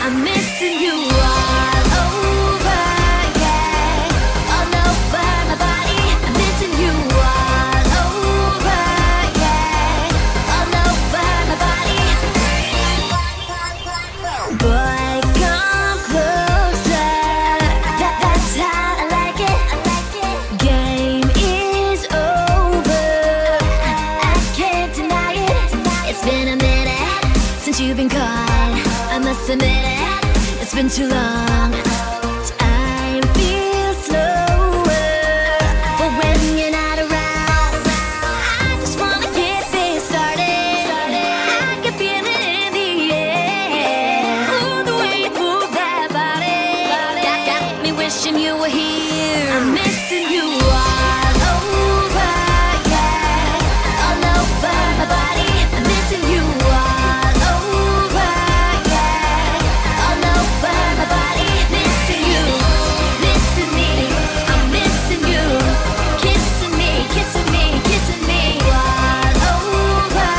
I'm missing you all over, yeah. All over my body. I'm missing you all over, yeah. All over my body. Boy, come closer. That's how I like it. Game is over. I can't deny it. It's been a minute since you've been caught. I must admit it, it's been too long. Time feels slower, but when you're not around, I just wanna get things started. I can feel it in the air. Ooh, the way you move that body, got me wishing you were here. I'm missing you all over, yeah. All over my body. I'm missing you all over, yeah. All over my body. Missing you, missing me. I'm missing you. Kissing me, kissing me, kissing me. All over,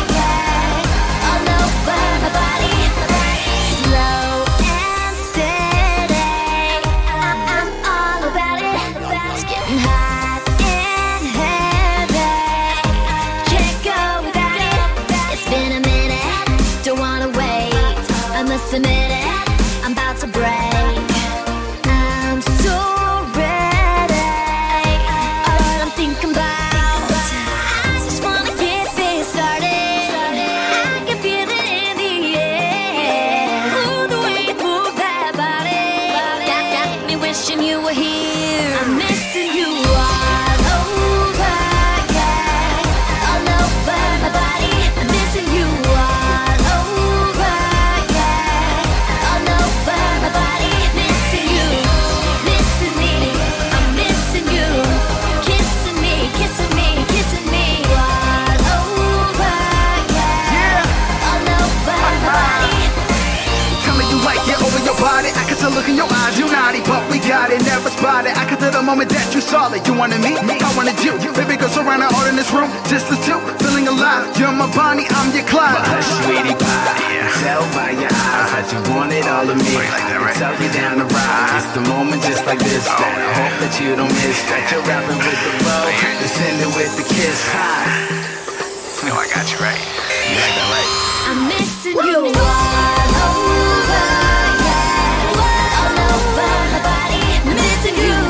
yeah. All over my body. Slow and steady. I'm all about it. It's getting hot and heavy. Can't go without it. It's been a minute. Don't wanna wait. I must admit it. I'm about to break. I'm so ready. All I'm thinking about. I just wanna get things started. I can feel it in the air. Ooh, the way you move that body, got me wishing you were here. I'm missing you all over, yeah. All over my body. I'm missing you all over, yeah. All over my body. Missing you, missing me. I'm missing you. Kissing me, kissing me, kissing me. All over, yeah. All over my body. Tell me you like it over your body. I can tell look in your eyes, you naughty, but we got it, never spotted. I can tell the moment that you saw it. You wanted me, I wanted you. Baby girl surrounded all in this room, just us two, feeling alive. You're my Bonnie, I'm your Clyde. Hush, sweetie pie, I can tell by your eyes that you wanted all of me. I can tell you down the ride. It's the moment just like this that I hope that you don't miss. That you're rapping with the bow, and sending with the kiss. Hi. No, I got you right. You like that, right? I'm missing you all over, yeah. All over my body. Missing you